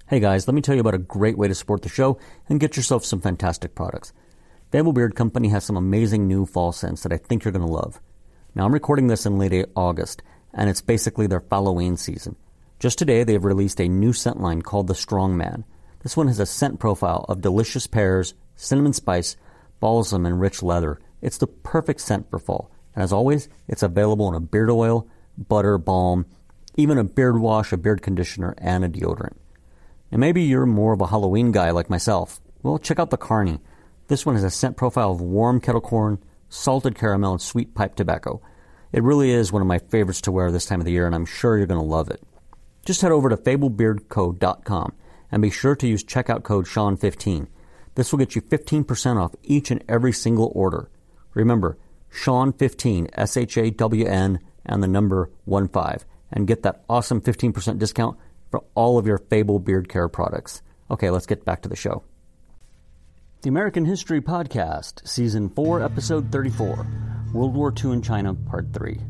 Hey guys, let me tell you about a great way to support the show and get yourself some fantastic products. Fable Beard Company has some amazing new fall scents that I think you're going to love. Now, I'm recording this in late August, and it's basically their Halloween season. Just today, they have released a new scent line called the Strong Man. This one has a scent profile of delicious pears, cinnamon spice, balsam, and rich leather. It's the perfect scent for fall. And as always, it's available in a beard oil, butter, balm, even a beard wash, a beard conditioner, and a deodorant. And maybe you're more of a Halloween guy like myself. Well, check out the Carney. This one has a scent profile of warm kettle corn, salted caramel, and sweet pipe tobacco. It really is one of my favorites to wear this time of the year, and I'm sure you're going to love it. Just head over to fablebeardco.com and be sure to use checkout code Sean15. This will get you 15% off each and every single order. Remember, Sean15, SHAWN, and the number 15, and get that awesome 15% discount for all of your Fable Beard Care products. Okay, let's get back to the show. The American History Podcast, Season 4, Episode 34, World War II in China, Part 3.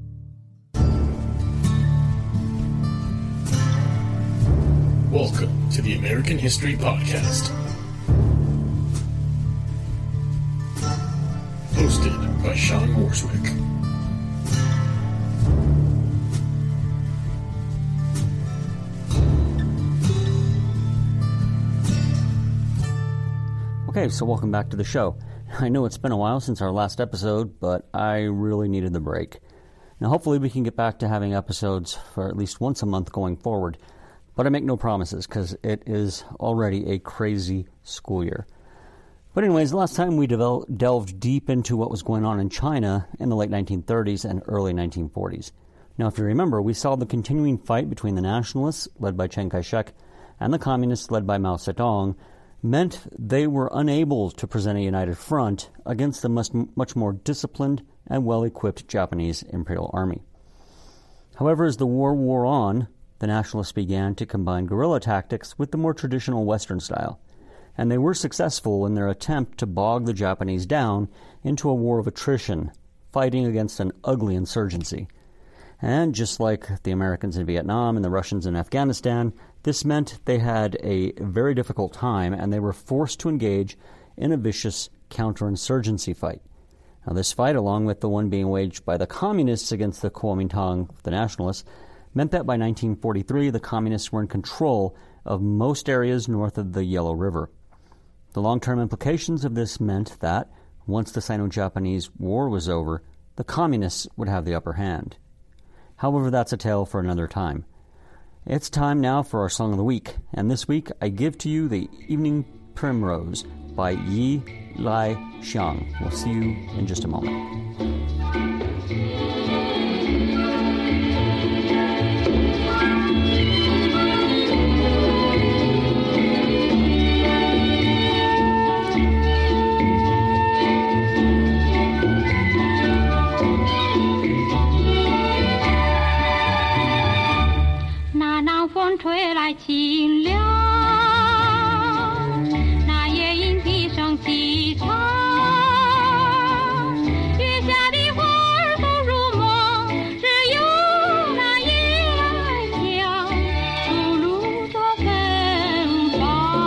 Welcome to the American History Podcast. Hosted by Sean Morswick. Okay, so welcome back to the show. I know it's been a while since our last episode, but I really needed the break. Now, hopefully we can get back to having episodes for at least once a month going forward, but I make no promises because it is already a crazy school year. But anyways, last time we delved deep into what was going on in China in the late 1930s and early 1940s. Now, if you remember, we saw the continuing fight between the nationalists, led by Chiang Kai-shek, and the communists, led by Mao Zedong, meant they were unable to present a united front against the much more disciplined and well-equipped Japanese Imperial Army. However, as the war wore on, the nationalists began to combine guerrilla tactics with the more traditional Western style, and they were successful in their attempt to bog the Japanese down into a war of attrition, fighting against an ugly insurgency. And just like the Americans in Vietnam and the Russians in Afghanistan, this meant they had a very difficult time and they were forced to engage in a vicious counterinsurgency fight. Now, this fight, along with the one being waged by the communists against the Kuomintang, the nationalists, meant that by 1943 the communists were in control of most areas north of the Yellow River. The long-term implications of this meant that, once the Sino-Japanese War was over, the communists would have the upper hand. However, that's a tale for another time. It's time now for our Song of the Week, and this week I give to you The Evening Primrose by Yi Lai Xiang. We'll see you in just a moment. 吹来清凉，那夜莺啼声细唱，月下的花儿都入梦，只有那夜来香吐露着芬芳。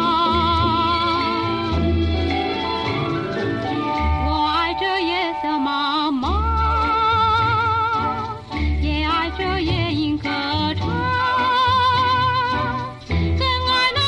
我爱这夜色茫茫，也爱这夜莺歌唱。 真爱那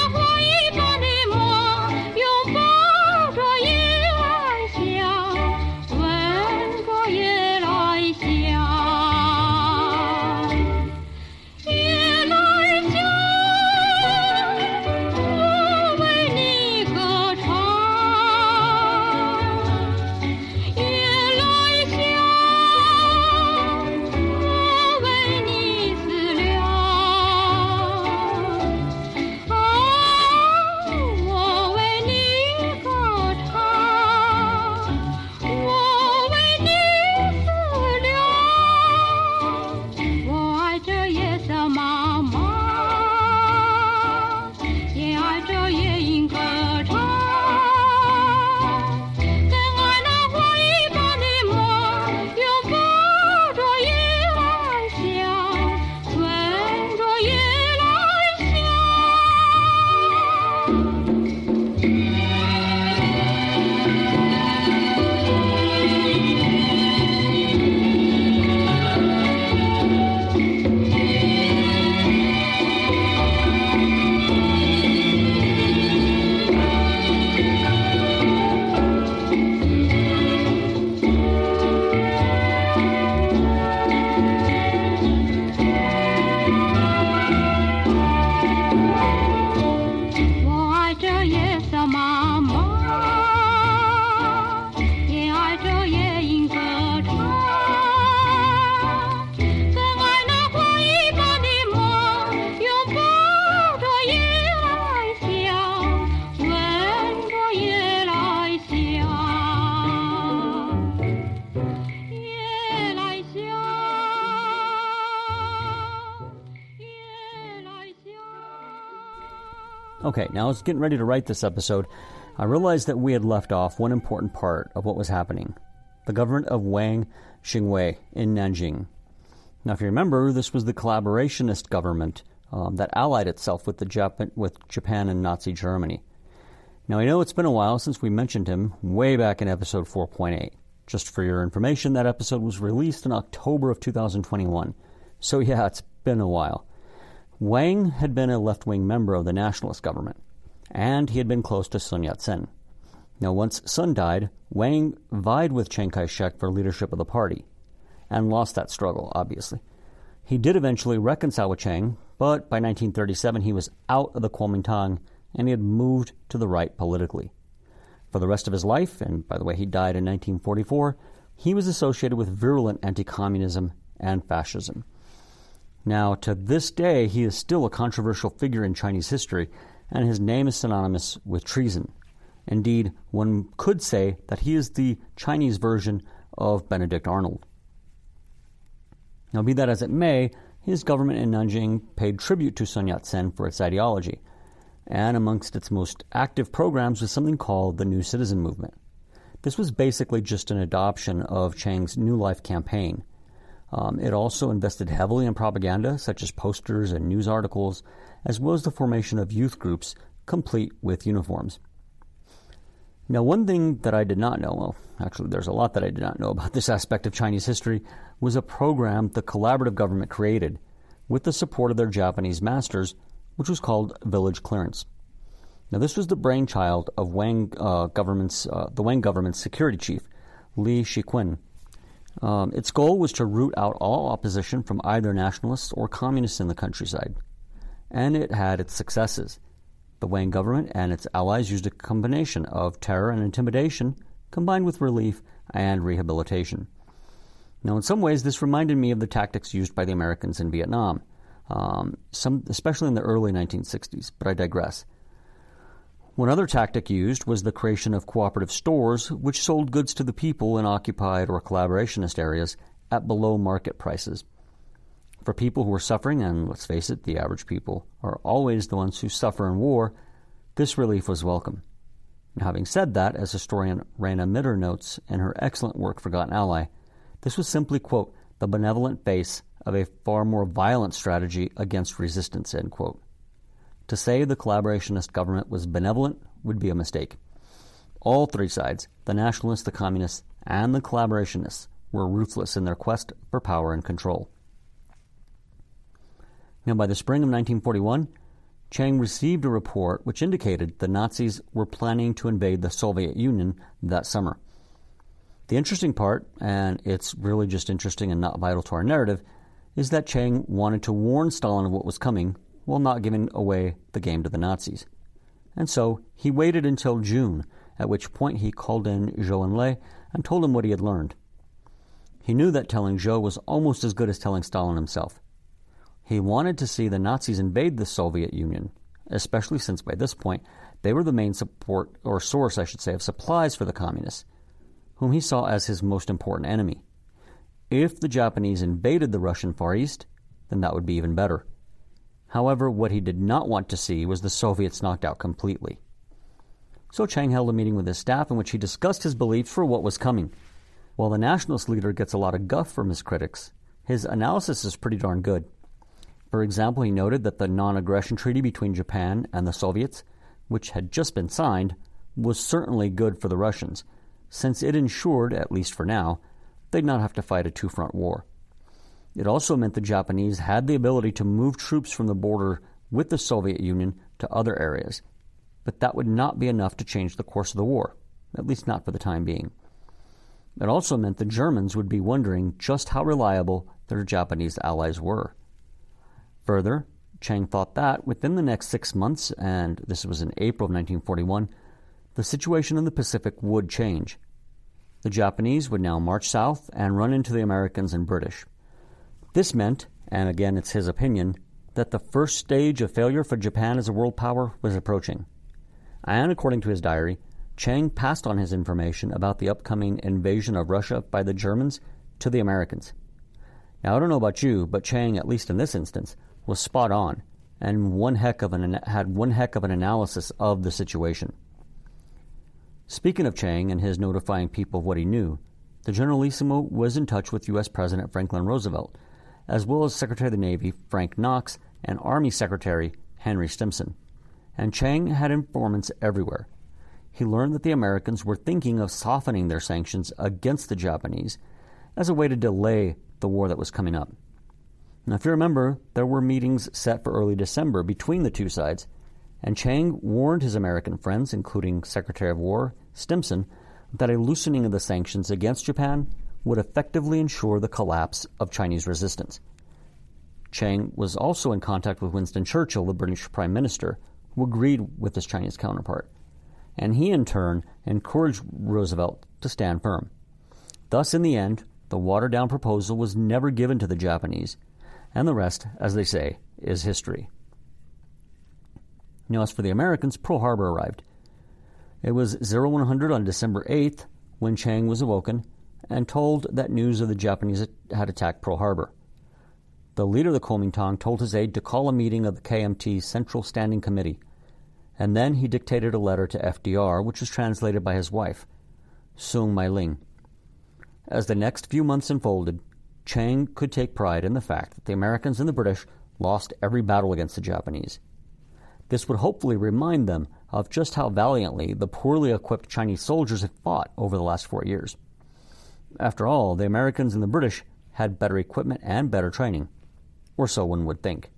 Okay, now I was getting ready to write this episode. I realized that we had left off one important part of what was happening. The government of Wang Xingwei in Nanjing. Now, if you remember, this was the collaborationist government that allied itself with Japan and Nazi Germany. Now, I know it's been a while since we mentioned him, way back in episode 4.8. Just for your information, that episode was released in October of 2021. So yeah, it's been a while. Wang had been a left-wing member of the nationalist government, and he had been close to Sun Yat-sen. Now, once Sun died, Wang vied with Chiang Kai-shek for leadership of the party, and lost that struggle, obviously. He did eventually reconcile with Chiang, but by 1937 he was out of the Kuomintang, and he had moved to the right politically. For the rest of his life, and by the way, he died in 1944, he was associated with virulent anti-communism and fascism. Now, to this day, he is still a controversial figure in Chinese history, and his name is synonymous with treason. Indeed, one could say that he is the Chinese version of Benedict Arnold. Now, be that as it may, his government in Nanjing paid tribute to Sun Yat-sen for its ideology, and amongst its most active programs was something called the New Citizen Movement. This was basically just an adoption of Chiang's New Life campaign. It also invested heavily in propaganda, such as posters and news articles, as well as the formation of youth groups, complete with uniforms. Now, one thing that I did not know, well, actually there's a lot that I did not know about this aspect of Chinese history, was a program the collaborative government created with the support of their Japanese masters, which was called Village Clearance. Now, this was the brainchild of the Wang government's security chief, Li Shiquan. Its goal was to root out all opposition from either nationalists or communists in the countryside. And it had its successes. The Wang government and its allies used a combination of terror and intimidation combined with relief and rehabilitation. Now, in some ways, this reminded me of the tactics used by the Americans in Vietnam, especially in the early 1960s, but I digress. One other tactic used was the creation of cooperative stores, which sold goods to the people in occupied or collaborationist areas at below market prices. For people who are suffering, and let's face it, the average people are always the ones who suffer in war, this relief was welcome. Now, having said that, as historian Raina Mitter notes in her excellent work Forgotten Ally, this was simply, quote, the benevolent face of a far more violent strategy against resistance, end quote. To say the collaborationist government was benevolent would be a mistake. All three sides, the nationalists, the communists, and the collaborationists, were ruthless in their quest for power and control. Now, by the spring of 1941, Chiang received a report which indicated the Nazis were planning to invade the Soviet Union that summer. The interesting part, and it's really just interesting and not vital to our narrative, is that Chiang wanted to warn Stalin of what was coming while not giving away the game to the Nazis. And so he waited until June, at which point he called in Zhou Enlai and told him what he had learned. He knew that telling Zhou was almost as good as telling Stalin himself. He wanted to see the Nazis invade the Soviet Union, especially since by this point they were the main source, of supplies for the communists, whom he saw as his most important enemy. If the Japanese invaded the Russian Far East, then that would be even better. However, what he did not want to see was the Soviets knocked out completely. So Chiang held a meeting with his staff in which he discussed his beliefs for what was coming. While the nationalist leader gets a lot of guff from his critics, his analysis is pretty darn good. For example, he noted that the non-aggression treaty between Japan and the Soviets, which had just been signed, was certainly good for the Russians, since it ensured, at least for now, they'd not have to fight a two-front war. It also meant the Japanese had the ability to move troops from the border with the Soviet Union to other areas, but that would not be enough to change the course of the war, at least not for the time being. It also meant the Germans would be wondering just how reliable their Japanese allies were. Further, Chiang thought that within the next 6 months, and this was in April of 1941, the situation in the Pacific would change. The Japanese would now march south and run into the Americans and British. This meant, and again it's his opinion, that the first stage of failure for Japan as a world power was approaching. And according to his diary, Chiang passed on his information about the upcoming invasion of Russia by the Germans to the Americans. Now, I don't know about you, but Chiang, at least in this instance, was spot on, and had one heck of an analysis of the situation. Speaking of Chiang and his notifying people of what he knew, the Generalissimo was in touch with U.S. President Franklin Roosevelt, as well as Secretary of the Navy Frank Knox and Army Secretary Henry Stimson. And Chiang had informants everywhere. He learned that the Americans were thinking of softening their sanctions against the Japanese as a way to delay the war that was coming up. Now, if you remember, there were meetings set for early December between the two sides, and Chiang warned his American friends, including Secretary of War Stimson, that a loosening of the sanctions against Japan would effectively ensure the collapse of Chinese resistance. Chiang was also in contact with Winston Churchill, the British Prime Minister, who agreed with his Chinese counterpart, and he in turn encouraged Roosevelt to stand firm. Thus, in the end, the watered-down proposal was never given to the Japanese, and the rest, as they say, is history. Now, as for the Americans, Pearl Harbor arrived. It was 0100 on December 8th when Chiang was awoken and told that news of the Japanese had attacked Pearl Harbor. The leader of the Kuomintang told his aide to call a meeting of the KMT Central Standing Committee, and then he dictated a letter to FDR, which was translated by his wife, Soong Mai-ling. As the next few months unfolded, Chiang could take pride in the fact that the Americans and the British lost every battle against the Japanese. This would hopefully remind them of just how valiantly the poorly equipped Chinese soldiers had fought over the last 4 years. After all, the Americans and the British had better equipment and better training, or so one would think.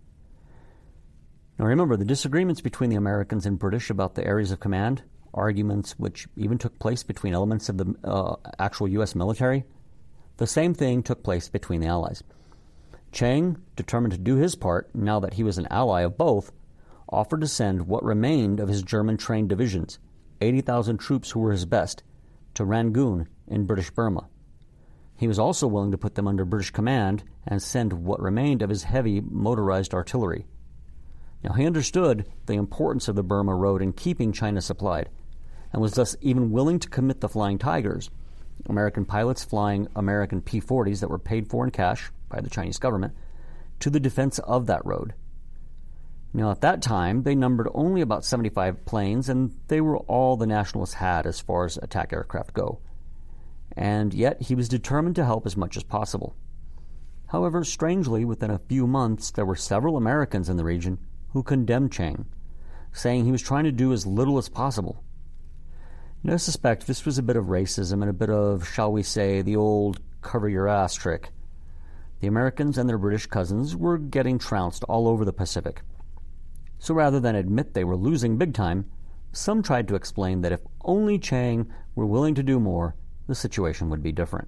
Now remember, the disagreements between the Americans and British about the areas of command, arguments which even took place between elements of the actual U.S. military, the same thing took place between the Allies. Chiang, determined to do his part now that he was an ally of both, offered to send what remained of his German-trained divisions, 80,000 troops who were his best, to Rangoon in British Burma. He was also willing to put them under British command and send what remained of his heavy motorized artillery. Now, he understood the importance of the Burma Road in keeping China supplied, and was thus even willing to commit the Flying Tigers, American pilots flying American P-40s that were paid for in cash by the Chinese government, to the defense of that road. Now, at that time, they numbered only about 75 planes, and they were all the nationalists had as far as attack aircraft go. And yet, he was determined to help as much as possible. However, strangely, within a few months, there were several Americans in the region who condemned Chiang, saying he was trying to do as little as possible. Now, I suspect this was a bit of racism and a bit of, shall we say, the old cover-your-ass trick. The Americans and their British cousins were getting trounced all over the Pacific. So rather than admit they were losing big time, some tried to explain that if only Chiang were willing to do more, the situation would be different.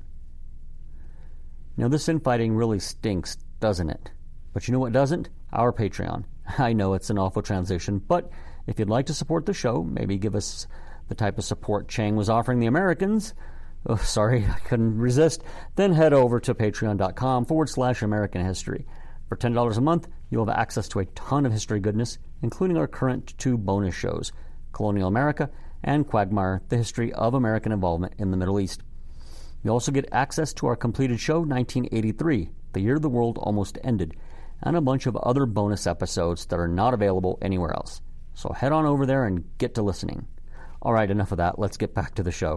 Now, this infighting really stinks, doesn't it? But you know what doesn't? Our Patreon. I know it's an awful transition, but if you'd like to support the show, maybe give us the type of support Chiang was offering the Americans, oh, sorry, I couldn't resist, then head over to patreon.com/American History. For $10 a month, you'll have access to a ton of history goodness, including our current 2 bonus shows, Colonial America and Quagmire, the history of American involvement in the Middle East. You also get access to our completed show, 1983, the year the world almost ended, and a bunch of other bonus episodes that are not available anywhere else. So head on over there and get to listening. All right, enough of that. Let's get back to the show.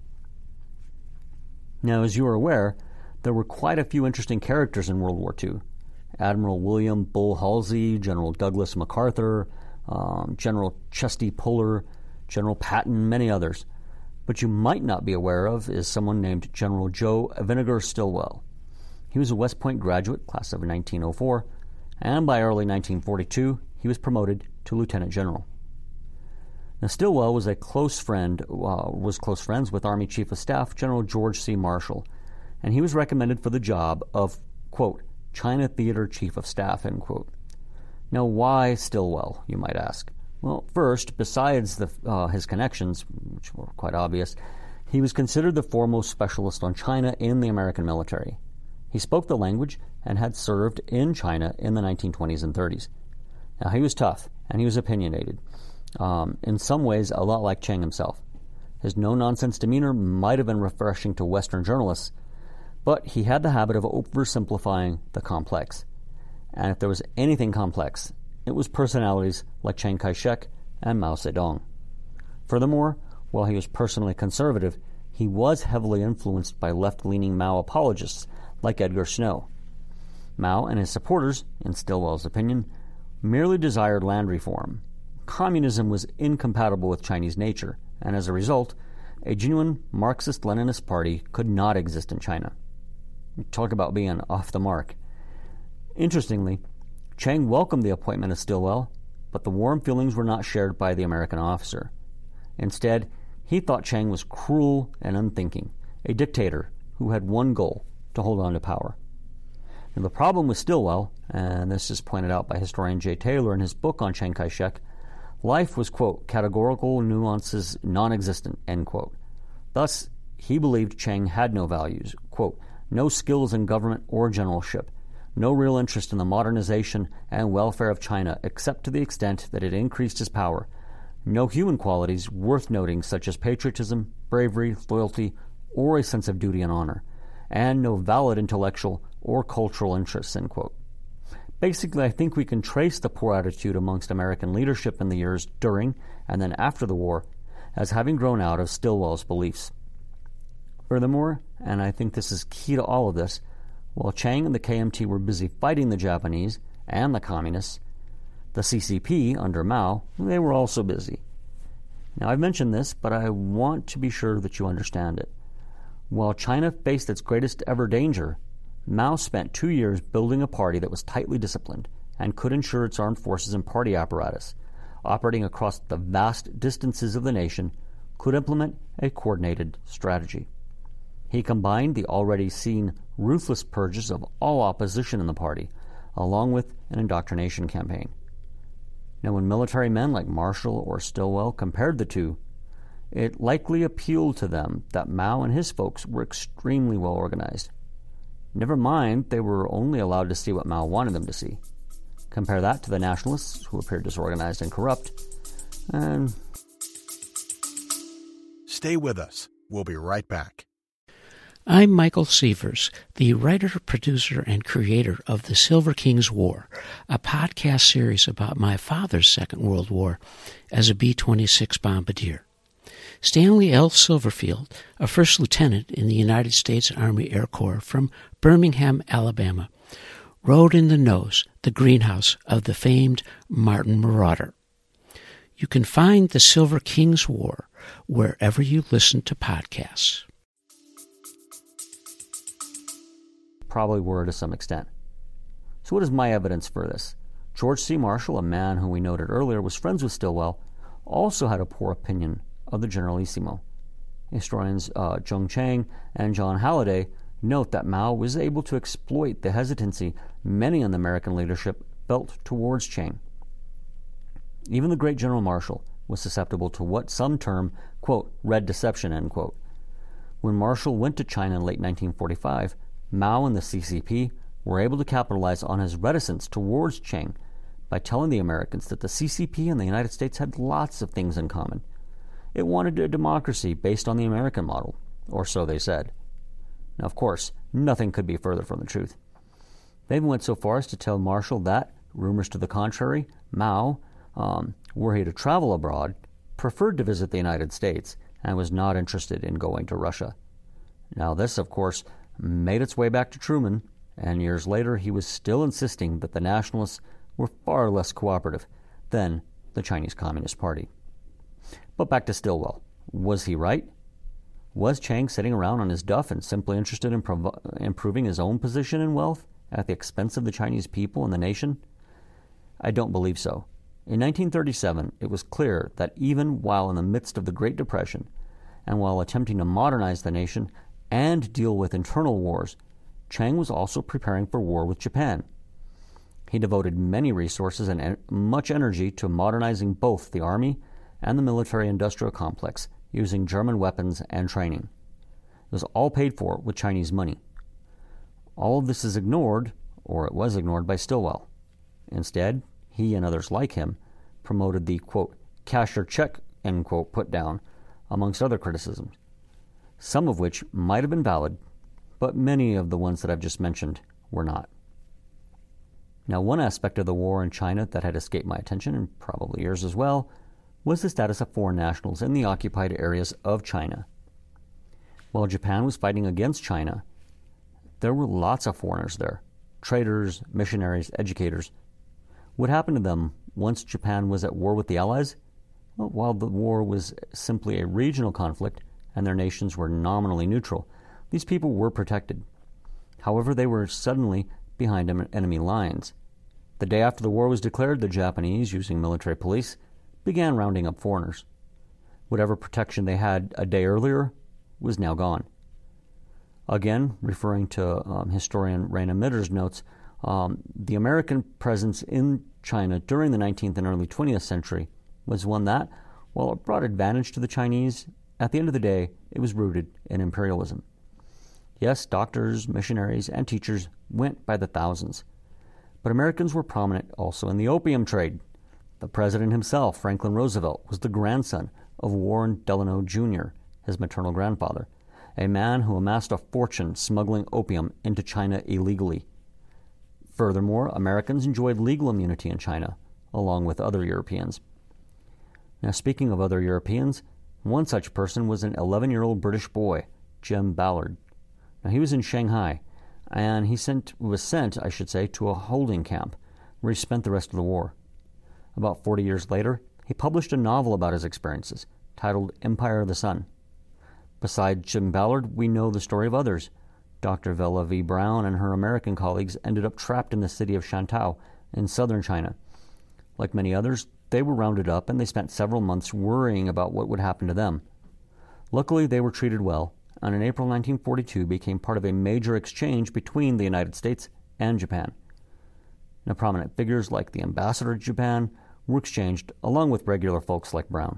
Now, as you are aware, there were quite a few interesting characters in World War II. Admiral William Bull Halsey, General Douglas MacArthur, General Chesty Puller, General Patton, many others. But you might not be aware of is someone named General Joe Vinegar Stilwell. He was a West Point graduate, class of 1904, and by early 1942, he was promoted to lieutenant general. Now, Stilwell was close friends with Army Chief of Staff General George C. Marshall, and he was recommended for the job of, quote, China Theater Chief of Staff, end quote. Now, why Stilwell, you might ask? Well, first, besides his connections, which were quite obvious, he was considered the foremost specialist on China in the American military. He spoke the language and had served in China in the 1920s and 30s. Now, he was tough, and he was opinionated. In some ways, a lot like Chiang himself. His no-nonsense demeanor might have been refreshing to Western journalists, but he had the habit of oversimplifying the complex. And if there was anything complex, it was personalities like Chiang Kai-shek and Mao Zedong. Furthermore, while he was personally conservative, he was heavily influenced by left-leaning Mao apologists like Edgar Snow. Mao and his supporters, in Stilwell's opinion, merely desired land reform. Communism was incompatible with Chinese nature, and as a result, a genuine Marxist-Leninist party could not exist in China. Talk about being off the mark. Interestingly, Chiang welcomed the appointment of Stilwell, but the warm feelings were not shared by the American officer. Instead, he thought Chiang was cruel and unthinking, a dictator who had one goal, to hold on to power. Now, the problem with Stilwell, and this is pointed out by historian Jay Taylor in his book on Chiang Kai-shek, life was, quote, categorical nuances non-existent, end quote. Thus, he believed Chiang had no values, quote, no skills in government or generalship, no real interest in the modernization and welfare of China except to the extent that it increased his power, no human qualities worth noting such as patriotism, bravery, loyalty, or a sense of duty and honor, and no valid intellectual or cultural interests, end quote. Basically, I think we can trace the poor attitude amongst American leadership in the years during and then after the war as having grown out of Stilwell's beliefs. Furthermore, and I think this is key to all of this, while Chiang and the KMT were busy fighting the Japanese and the Communists, the CCP, under Mao, they were also busy. Now, I've mentioned this, but I want to be sure that you understand it. While China faced its greatest ever danger, Mao spent 2 years building a party that was tightly disciplined and could ensure its armed forces and party apparatus, operating across the vast distances of the nation, could implement a coordinated strategy. He combined the already seen ruthless purges of all opposition in the party, along with an indoctrination campaign. Now, when military men like Marshall or Stilwell compared the two, it likely appealed to them that Mao and his folks were extremely well organized. Never mind, they were only allowed to see what Mao wanted them to see. Compare that to the nationalists, who appeared disorganized and corrupt, and... Stay with us. We'll be right back. I'm Michael Sievers, the writer, producer, and creator of The Silver King's War, a podcast series about my father's Second World War as a B-26 bombardier. Stanley L. Silverfield, a first lieutenant in the United States Army Air Corps from Birmingham, Alabama, rode in the nose, the greenhouse of the famed Martin Marauder. You can find The Silver King's War wherever you listen to podcasts. Probably were to some extent. So what is my evidence for this? George C. Marshall, a man who we noted earlier was friends with Stilwell, also had a poor opinion of the Generalissimo. Historians Zheng Chang and John Halliday note that Mao was able to exploit the hesitancy many in the American leadership felt towards Chiang. Even the great General Marshall was susceptible to what some term, quote, red deception, end quote. When Marshall went to China in late 1945, Mao and the CCP were able to capitalize on his reticence towards Chiang by telling the Americans that the CCP and the United States had lots of things in common. It wanted a democracy based on the American model, or so they said. Now, of course, nothing could be further from the truth. They even went so far as to tell Marshall that, rumors to the contrary, Mao, were he to travel abroad, preferred to visit the United States and was not interested in going to Russia. Now, this, of course, made its way back to Truman, and years later he was still insisting that the nationalists were far less cooperative than the Chinese Communist Party. But back to Stilwell. Was he right? Was Chiang sitting around on his duff and simply interested in improving his own position and wealth at the expense of the Chinese people and the nation? I don't believe so. In 1937, it was clear that even while in the midst of the Great Depression, and while attempting to modernize the nation and deal with internal wars, Chiang was also preparing for war with Japan. He devoted many resources and much energy to modernizing both the army and the military-industrial complex using German weapons and training. It was all paid for with Chinese money. All of this is ignored, or it was ignored, by Stilwell. Instead, he and others like him promoted the, quote, cash your check, end quote, put down, amongst other criticisms, some of which might have been valid, but many of the ones that I've just mentioned were not. Now, one aspect of the war in China that had escaped my attention, and probably yours as well, was the status of foreign nationals in the occupied areas of China. While Japan was fighting against China, there were lots of foreigners there, traders, missionaries, educators. What happened to them once Japan was at war with the Allies? Well, while the war was simply a regional conflict and their nations were nominally neutral, these people were protected. However, they were suddenly behind enemy lines. The day after the war was declared, the Japanese, using military police, began rounding up foreigners. Whatever protection they had a day earlier was now gone. Again, referring to historian Raina Mitter's notes, the American presence in China during the 19th and early 20th century was one that, while it brought advantage to the Chinese, at the end of the day, it was rooted in imperialism. Yes, doctors, missionaries, and teachers went by the thousands. But Americans were prominent also in the opium trade. The president himself, Franklin Roosevelt, was the grandson of Warren Delano Jr., his maternal grandfather, a man who amassed a fortune smuggling opium into China illegally. Furthermore, Americans enjoyed legal immunity in China, along with other Europeans. Now, speaking of other Europeans, one such person was an 11-year-old British boy, Jim Ballard. Now, he was in Shanghai, and he was sent to a holding camp, where he spent the rest of the war. About 40 years later, he published a novel about his experiences, titled Empire of the Sun. Besides Jim Ballard, we know the story of others. Dr. Vella V. Brown and her American colleagues ended up trapped in the city of Shantou in southern China. Like many others, they were rounded up and they spent several months worrying about what would happen to them. Luckily, they were treated well, and in April 1942 became part of a major exchange between the United States and Japan. Now, prominent figures like the ambassador to Japan were exchanged along with regular folks like Brown.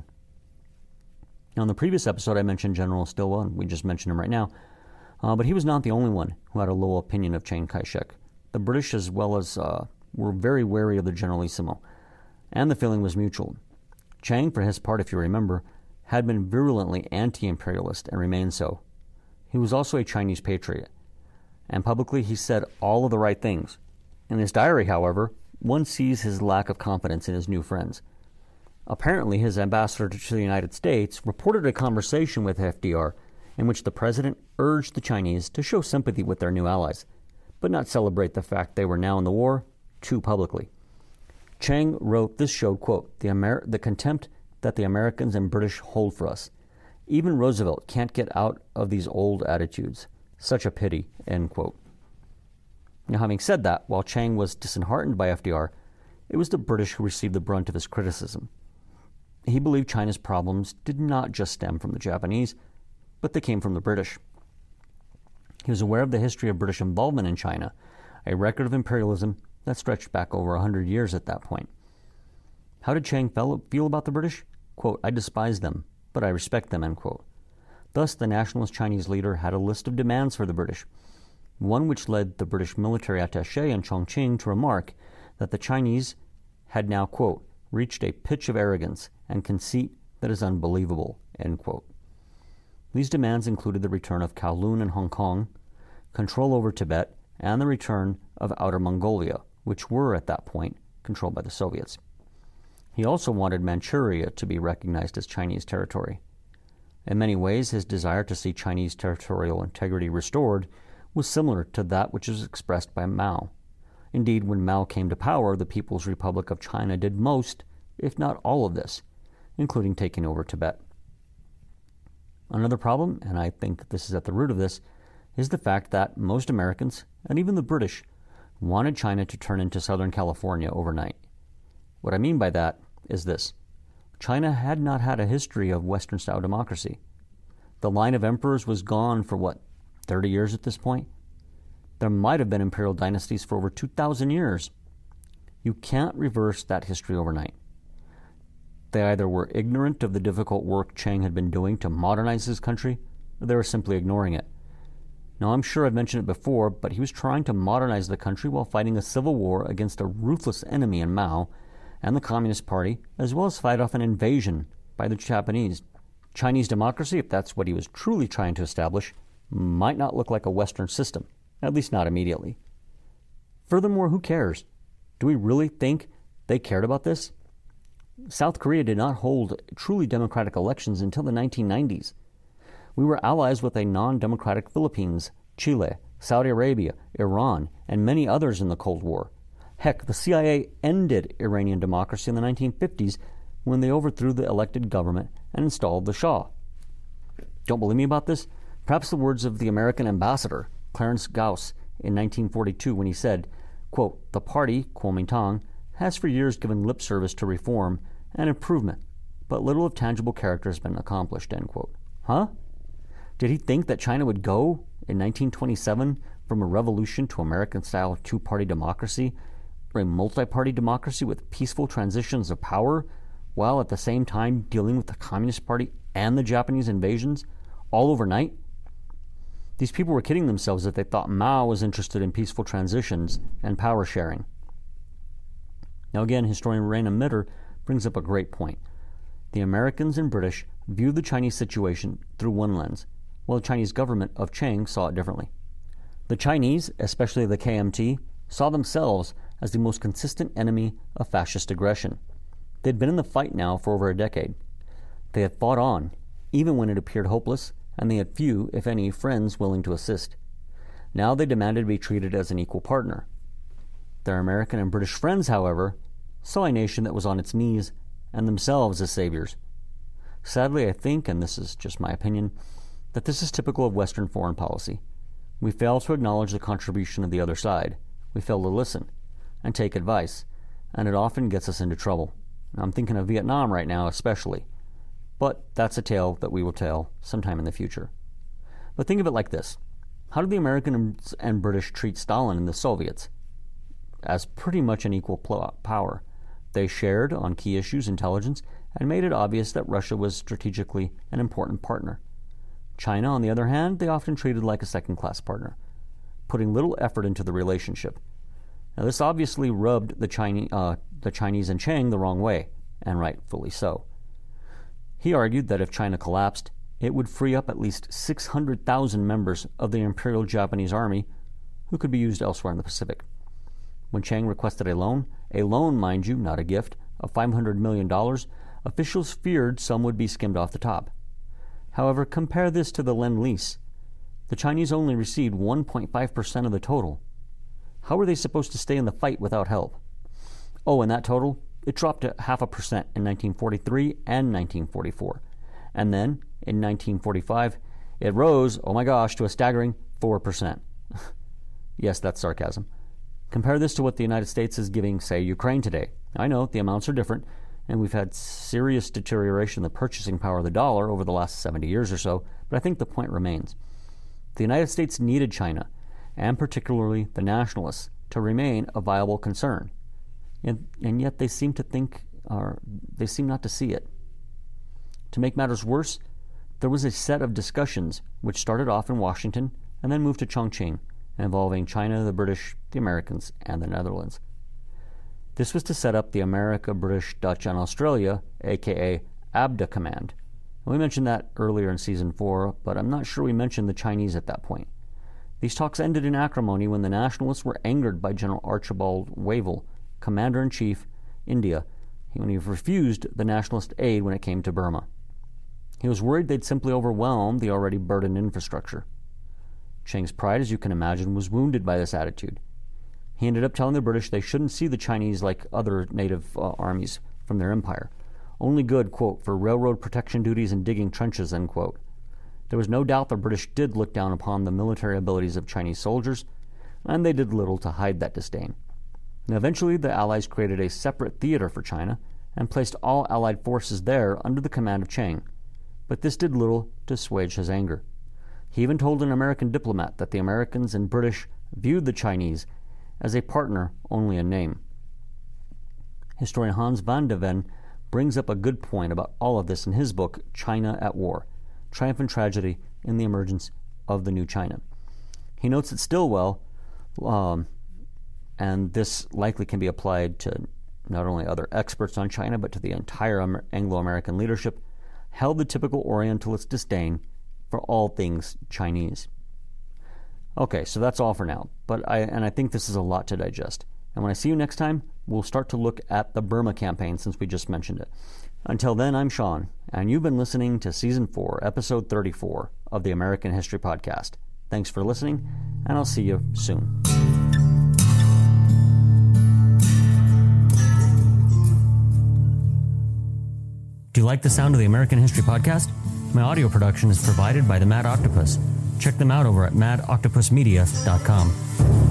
Now, in the previous episode, I mentioned General Stilwell, and we just mentioned him right now, but he was not the only one who had a low opinion of Chiang Kai-shek. The British, as well as were very wary of the Generalissimo, and the feeling was mutual. Chiang, for his part, if you remember, had been virulently anti-imperialist and remained so. He was also a Chinese patriot, and publicly he said all of the right things. In his diary, however, one sees his lack of confidence in his new friends. Apparently, his ambassador to the United States reported a conversation with FDR in which the president urged the Chinese to show sympathy with their new allies, but not celebrate the fact they were now in the war too publicly. Chiang wrote this showed, quote, the contempt that the Americans and British hold for us. Even Roosevelt can't get out of these old attitudes. Such a pity, end quote. Now, having said that, while Chiang was disheartened by FDR, it was the British who received the brunt of his criticism. He believed China's problems did not just stem from the Japanese, but they came from the British. He was aware of the history of British involvement in China, a record of imperialism that stretched back over 100 years at that point. How did Chiang feel about the British? Quote, I despise them, but I respect them, end quote. Thus, the nationalist Chinese leader had a list of demands for the British, one which led the British military attaché in Chongqing to remark that the Chinese had now, quote, reached a pitch of arrogance and conceit that is unbelievable, end quote. These demands included the return of Kowloon and Hong Kong, control over Tibet, and the return of Outer Mongolia, which were, at that point, controlled by the Soviets. He also wanted Manchuria to be recognized as Chinese territory. In many ways, his desire to see Chinese territorial integrity restored was similar to that which was expressed by Mao. Indeed, when Mao came to power, the People's Republic of China did most, if not all of this, including taking over Tibet. Another problem, and I think this is at the root of this, is the fact that most Americans, and even the British, wanted China to turn into Southern California overnight. What I mean by that is this. China had not had a history of Western-style democracy. The line of emperors was gone for, 30 years at this point? There might have been imperial dynasties for over 2,000 years. You can't reverse that history overnight. They either were ignorant of the difficult work Chiang had been doing to modernize his country, or they were simply ignoring it. Now, I'm sure I've mentioned it before, but he was trying to modernize the country while fighting a civil war against a ruthless enemy in Mao and the Communist Party, as well as fight off an invasion by the Japanese. Chinese democracy, if that's what he was truly trying to establish, might not look like a Western system, at least not immediately. Furthermore, who cares? Do we really think they cared about this? South Korea did not hold truly democratic elections until the 1990s. We were allies with a non-democratic Philippines, Chile, Saudi Arabia, Iran, and many others in the Cold War. Heck, the CIA ended Iranian democracy in the 1950s when they overthrew the elected government and installed the Shah. Don't believe me about this? Perhaps the words of the American ambassador, Clarence Gauss, in 1942 when he said, quote, "The party, Kuomintang, has for years given lip service to reform and improvement, but little of tangible character has been accomplished," end quote. Huh? Did he think that China would go, in 1927, from a revolution to American-style two-party democracy, or a multi-party democracy with peaceful transitions of power, while at the same time dealing with the Communist Party and the Japanese invasions, all overnight? These people were kidding themselves if they thought Mao was interested in peaceful transitions and power sharing. Now again, historian Raina Mitter brings up a great point. The Americans and British viewed the Chinese situation through one lens, while the Chinese government of Chiang saw it differently. The Chinese, especially the KMT, saw themselves as the most consistent enemy of fascist aggression. They had been in the fight now for over a decade. They had fought on, even when it appeared hopeless, and they had few, if any, friends willing to assist. Now they demanded to be treated as an equal partner. Their American and British friends, however, saw a nation that was on its knees and themselves as saviors. Sadly, I think, and this is just my opinion, that this is typical of Western foreign policy. We fail to acknowledge the contribution of the other side. We fail to listen and take advice, and it often gets us into trouble. I'm thinking of Vietnam right now especially. But that's a tale that we will tell sometime in the future. But think of it like this. How did the Americans and British treat Stalin and the Soviets? As pretty much an equal power. They shared on key issues intelligence and made it obvious that Russia was strategically an important partner. China, on the other hand, they often treated like a second-class partner, putting little effort into the relationship. Now, this obviously rubbed the Chinese and Chiang the wrong way, and rightfully so. He argued that if China collapsed, it would free up at least 600,000 members of the Imperial Japanese Army who could be used elsewhere in the Pacific. When Chiang requested a loan, mind you, not a gift, of $500 million, officials feared some would be skimmed off the top. However, compare this to the Lend-Lease. The Chinese only received 1.5% of the total. How were they supposed to stay in the fight without help? Oh, and that total? It dropped to 0.5% in 1943 and 1944. And then, in 1945, it rose, oh my gosh, to a staggering 4%. Yes, that's sarcasm. Compare this to what the United States is giving, say, Ukraine today. I know, the amounts are different, and we've had serious deterioration in the purchasing power of the dollar over the last 70 years or so, but I think the point remains. The United States needed China, and particularly the nationalists, to remain a viable concern. And yet they seem not to see it. To make matters worse, there was a set of discussions which started off in Washington and then moved to Chongqing, involving China, the British, the Americans, and the Netherlands. This was to set up the America, British, Dutch, and Australia, aka ABDA Command. And we mentioned that earlier in Season 4, but I'm not sure we mentioned the Chinese at that point. These talks ended in acrimony when the nationalists were angered by General Archibald Wavell, Commander-in-Chief, India, when he refused the nationalist aid when it came to Burma. He was worried they'd simply overwhelm the already burdened infrastructure. Chiang's pride, as you can imagine, was wounded by this attitude. He ended up telling the British they shouldn't see the Chinese like other native armies from their empire. Only good, quote, for railroad protection duties and digging trenches, end quote. There was no doubt the British did look down upon the military abilities of Chinese soldiers, and they did little to hide that disdain. Now, eventually, the Allies created a separate theater for China and placed all Allied forces there under the command of Chiang. But this did little to assuage his anger. He even told an American diplomat that the Americans and British viewed the Chinese as a partner only in name. Historian Hans van de Ven brings up a good point about all of this in his book, China at War, Triumph and Tragedy in the Emergence of the New China. He notes that Stilwell, and this likely can be applied to not only other experts on China, but to the entire Anglo-American leadership, held the typical Orientalist disdain for all things Chinese. Okay, so that's all for now, I think this is a lot to digest, And when I see you next time, we'll start to look at the Burma campaign since we just mentioned it. Until then, I'm Sean, and you've been listening to Season 4, Episode 34 of the American History Podcast. Thanks for listening, and I'll see you soon. Do you like the sound of the American History Podcast? My audio production is provided by the Mad Octopus. Check them out over at madoctopusmedia.com.